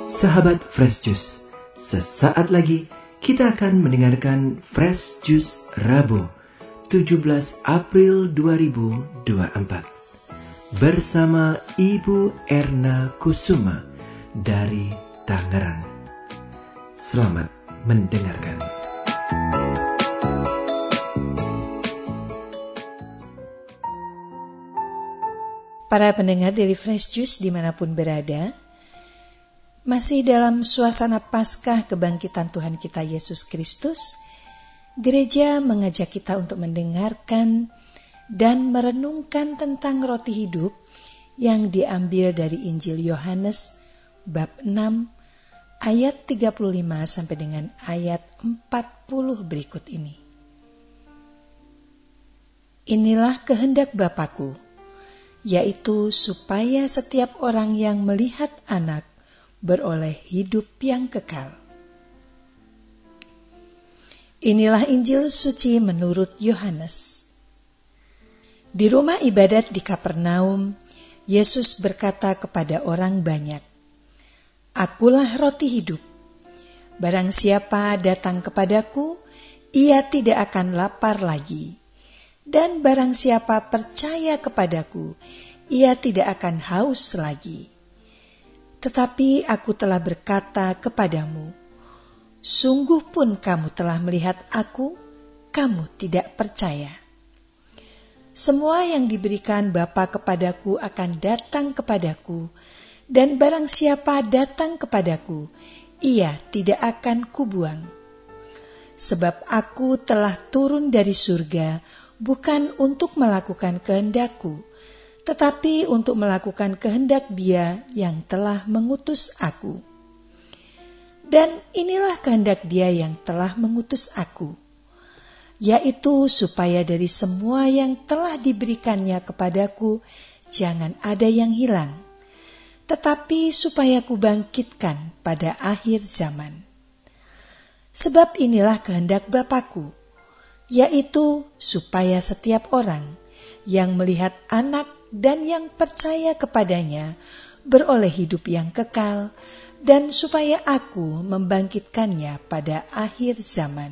Sahabat Fresh Juice, sesaat lagi kita akan mendengarkan Fresh Juice Rabu 17 April 2024 bersama Ibu Erna Kusuma dari Tangerang. Selamat mendengarkan. Para pendengar dari Fresh Juice dimanapun berada, masih dalam suasana Paskah kebangkitan Tuhan kita Yesus Kristus, gereja mengajak kita untuk mendengarkan dan merenungkan tentang roti hidup yang diambil dari Injil Yohanes bab 6 ayat 35 sampai dengan ayat 40 berikut ini. Inilah kehendak Bapa-Ku, yaitu supaya setiap orang yang melihat Anak beroleh hidup yang kekal. Inilah Injil suci menurut Yohanes. Di rumah ibadat di Kapernaum, Yesus berkata kepada orang banyak, "Akulah roti hidup. Barang siapa datang kepadaku, ia tidak akan lapar lagi. Dan barang siapa percaya kepadaku, ia tidak akan haus lagi. Tetapi aku telah berkata kepadamu, sungguh pun kamu telah melihat aku, kamu tidak percaya. Semua yang diberikan Bapa kepadaku akan datang kepadaku, dan barang siapa datang kepadaku, ia tidak akan kubuang. Sebab aku telah turun dari surga, bukan untuk melakukan kehendakku, tetapi untuk melakukan kehendak Dia yang telah mengutus aku. Dan inilah kehendak Dia yang telah mengutus aku, yaitu supaya dari semua yang telah diberikannya kepadaku jangan ada yang hilang, tetapi supaya ku bangkitkan pada akhir zaman. Sebab inilah kehendak Bapa-Ku, yaitu supaya setiap orang yang melihat Anak dan yang percaya kepadanya beroleh hidup yang kekal, dan supaya aku membangkitkannya pada akhir zaman."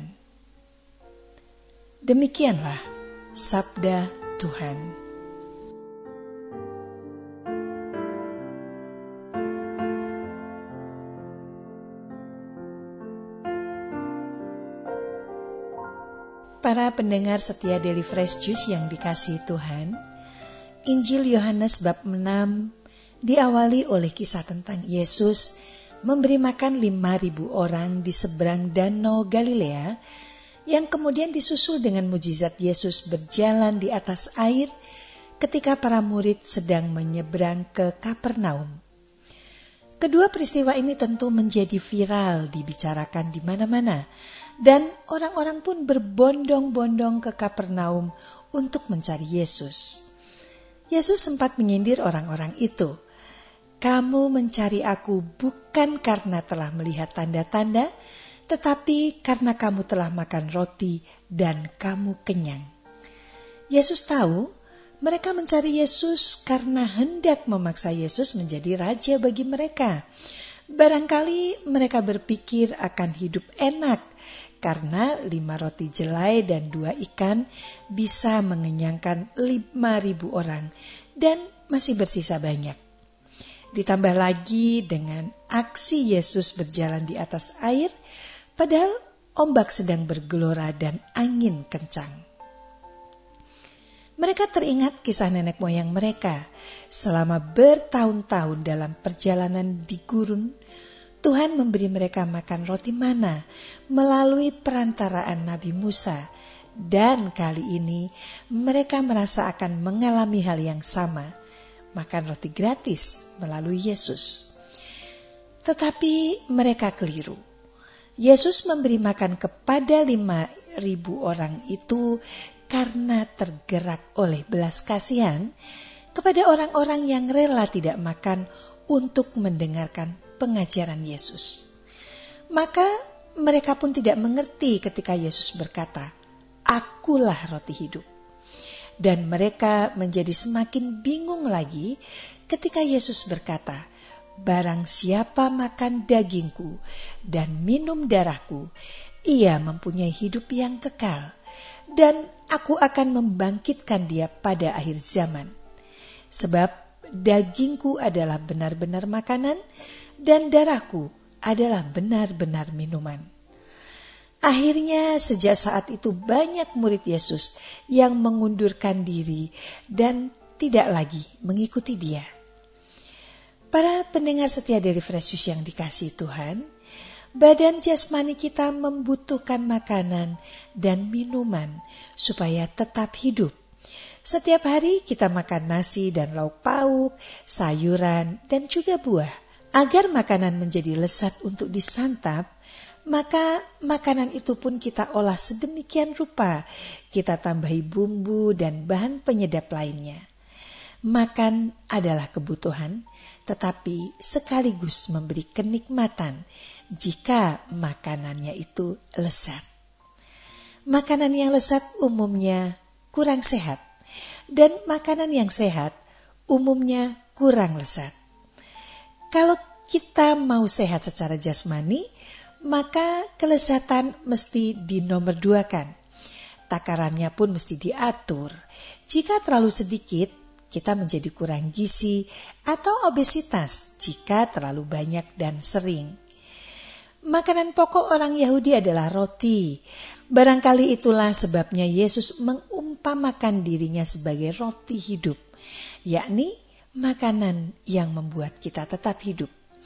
Demikianlah sabda Tuhan. Para pendengar setia Daily Fresh Juice yang dikasihi Tuhan, Injil Yohanes bab 6 diawali oleh kisah tentang Yesus memberi makan 5.000 orang di seberang Danau Galilea, yang kemudian disusul dengan mujizat Yesus berjalan di atas air ketika para murid sedang menyeberang ke Kapernaum. Kedua peristiwa ini tentu menjadi viral dibicarakan di mana-mana, dan orang-orang pun berbondong-bondong ke Kapernaum untuk mencari Yesus. Yesus sempat menyindir orang-orang itu. "Kamu mencari aku bukan karena telah melihat tanda-tanda, tetapi karena kamu telah makan roti dan kamu kenyang." Yesus tahu mereka mencari Yesus karena hendak memaksa Yesus menjadi raja bagi mereka. Barangkali mereka berpikir akan hidup enak karena 5 roti jelai dan 2 ikan bisa mengenyangkan 5.000 orang dan masih bersisa banyak. Ditambah lagi dengan aksi Yesus berjalan di atas air, padahal ombak sedang bergelora dan angin kencang. Mereka teringat kisah nenek moyang mereka. Selama bertahun-tahun dalam perjalanan di gurun, Tuhan memberi mereka makan roti mana melalui perantaraan Nabi Musa, dan kali ini mereka merasa akan mengalami hal yang sama, makan roti gratis melalui Yesus. Tetapi mereka keliru. Yesus memberi makan kepada 5.000 orang itu karena tergerak oleh belas kasihan kepada orang-orang yang rela tidak makan untuk mendengarkan pengajaran Yesus. Maka mereka pun tidak mengerti ketika Yesus berkata, "Akulah roti hidup." Dan mereka menjadi semakin bingung lagi ketika Yesus berkata, barang siapa makan dagingku dan minum darahku, ia mempunyai hidup yang kekal, dan aku akan membangkitkan dia pada akhir zaman. Sebab dagingku adalah benar-benar makanan, dan darahku adalah benar-benar minuman. Akhirnya sejak saat itu banyak murid Yesus yang mengundurkan diri dan tidak lagi mengikuti dia. Para pendengar setia dari Fresh Juice yang dikasihi Tuhan, badan jasmani kita membutuhkan makanan dan minuman supaya tetap hidup. Setiap hari kita makan nasi dan lauk pauk, sayuran dan juga buah. Agar makanan menjadi lezat untuk disantap, maka makanan itu pun kita olah sedemikian rupa, kita tambahi bumbu dan bahan penyedap lainnya. Makan adalah kebutuhan, tetapi sekaligus memberi kenikmatan jika makanannya itu lezat. Makanan yang lezat umumnya kurang sehat, dan makanan yang sehat umumnya kurang lezat. Kalau kita mau sehat secara jasmani, maka kelezatan mesti dinomorduakan. Takarannya pun mesti diatur. Jika terlalu sedikit, kita menjadi kurang gizi atau obesitas jika terlalu banyak dan sering. Makanan pokok orang Yahudi adalah roti. Barangkali itulah sebabnya Yesus mengumpamakan dirinya sebagai roti hidup, yakni makanan yang membuat kita tetap hidup.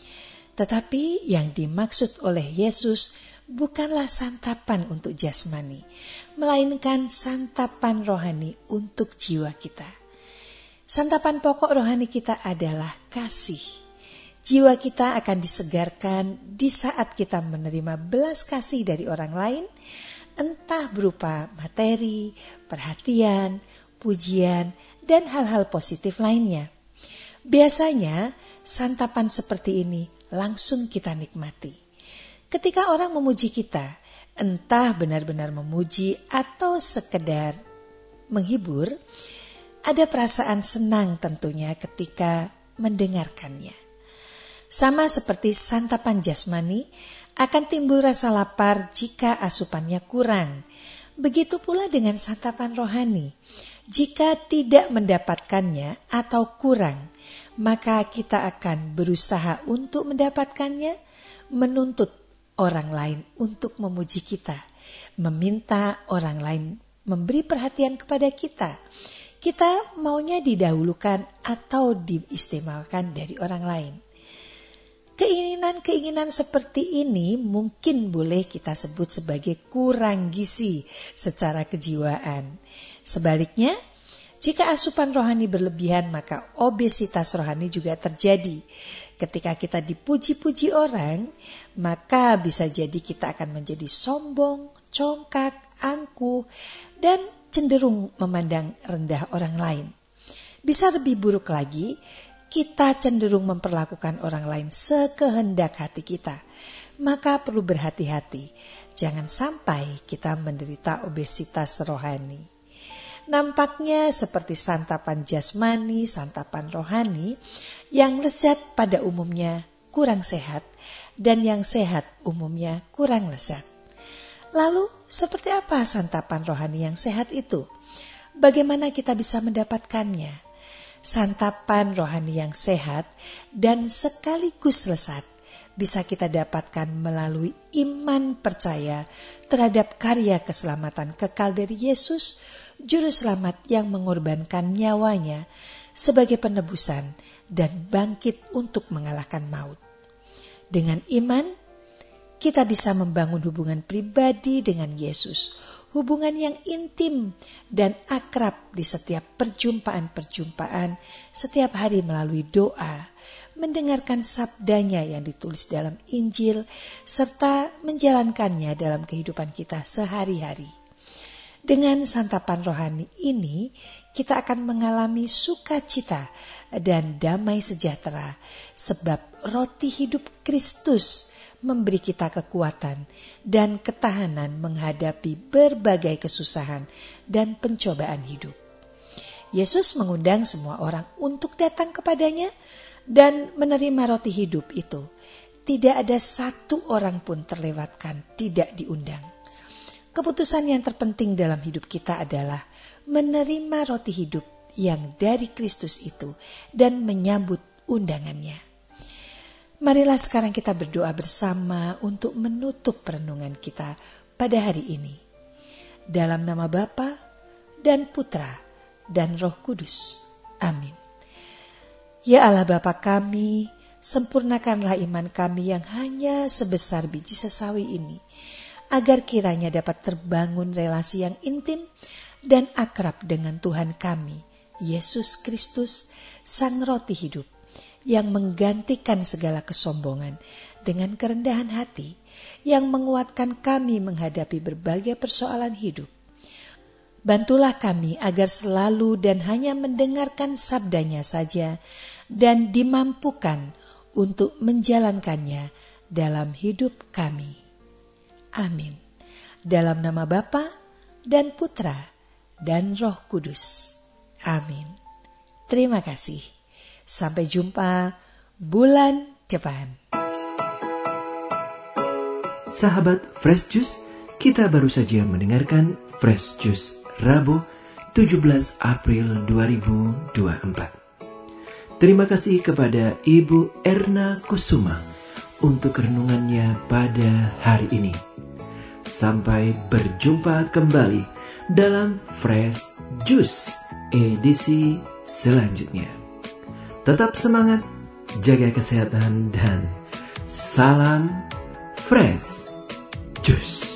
Tetapi yang dimaksud oleh Yesus bukanlah santapan untuk jasmani, melainkan santapan rohani untuk jiwa kita. Santapan pokok rohani kita adalah kasih. Jiwa kita akan disegarkan di saat kita menerima belas kasih dari orang lain, entah berupa materi, perhatian, pujian, dan hal-hal positif lainnya. Biasanya santapan seperti ini langsung kita nikmati. Ketika orang memuji kita, entah benar-benar memuji atau sekedar menghibur, ada perasaan senang tentunya ketika mendengarkannya. Sama seperti santapan jasmani, akan timbul rasa lapar jika asupannya kurang. Begitu pula dengan santapan rohani. Jika tidak mendapatkannya atau kurang, maka kita akan berusaha untuk mendapatkannya, menuntut orang lain untuk memuji kita, meminta orang lain memberi perhatian kepada kita. Kita maunya didahulukan atau diistimewakan dari orang lain. Keinginan-keinginan seperti ini mungkin boleh kita sebut sebagai kurang gizi secara kejiwaan. Sebaliknya, jika asupan rohani berlebihan, maka obesitas rohani juga terjadi. Ketika kita dipuji-puji orang, maka bisa jadi kita akan menjadi sombong, congkak, angkuh, dan cenderung memandang rendah orang lain. Bisa lebih buruk lagi, kita cenderung memperlakukan orang lain sekehendak hati kita. Maka perlu berhati-hati, jangan sampai kita menderita obesitas rohani. Nampaknya seperti santapan jasmani, santapan rohani, yang lezat pada umumnya kurang sehat, dan yang sehat umumnya kurang lezat. Lalu, seperti apa santapan rohani yang sehat itu? Bagaimana kita bisa mendapatkannya? Santapan rohani yang sehat dan sekaligus lezat bisa kita dapatkan melalui iman percaya terhadap karya keselamatan kekal dari Yesus, Juru Selamat yang mengorbankan nyawanya sebagai penebusan dan bangkit untuk mengalahkan maut. Dengan iman, kita bisa membangun hubungan pribadi dengan Yesus, hubungan yang intim dan akrab di setiap perjumpaan-perjumpaan setiap hari melalui doa, mendengarkan sabdanya yang ditulis dalam Injil, serta menjalankannya dalam kehidupan kita sehari-hari. Dengan santapan rohani ini, kita akan mengalami sukacita dan damai sejahtera, sebab roti hidup Kristus memberi kita kekuatan dan ketahanan menghadapi berbagai kesusahan dan pencobaan hidup. Yesus mengundang semua orang untuk datang kepadanya, dan menerima roti hidup itu, tidak ada satu orang pun terlewatkan, tidak diundang. Keputusan yang terpenting dalam hidup kita adalah menerima roti hidup yang dari Kristus itu dan menyambut undangannya. Marilah sekarang kita berdoa bersama untuk menutup perenungan kita pada hari ini. Dalam nama Bapa dan Putra dan Roh Kudus. Amin. Ya Allah Bapa kami, sempurnakanlah iman kami yang hanya sebesar biji sesawi ini, agar kiranya dapat terbangun relasi yang intim dan akrab dengan Tuhan kami, Yesus Kristus, Sang Roti Hidup, yang menggantikan segala kesombongan dengan kerendahan hati, yang menguatkan kami menghadapi berbagai persoalan hidup. Bantulah kami agar selalu dan hanya mendengarkan sabdanya saja dan dimampukan untuk menjalankannya dalam hidup kami. Amin. Dalam nama Bapa dan Putra dan Roh Kudus. Amin. Terima kasih. Sampai jumpa bulan depan. Sahabat Fresh Juice, kita baru saja mendengarkan Fresh Juice Rabu 17 April 2024. Terima kasih kepada Ibu Erna Kusuma untuk renungannya pada hari ini. Sampai berjumpa kembali dalam Fresh Juice edisi selanjutnya. Tetap semangat, jaga kesehatan, dan salam Fresh Juice.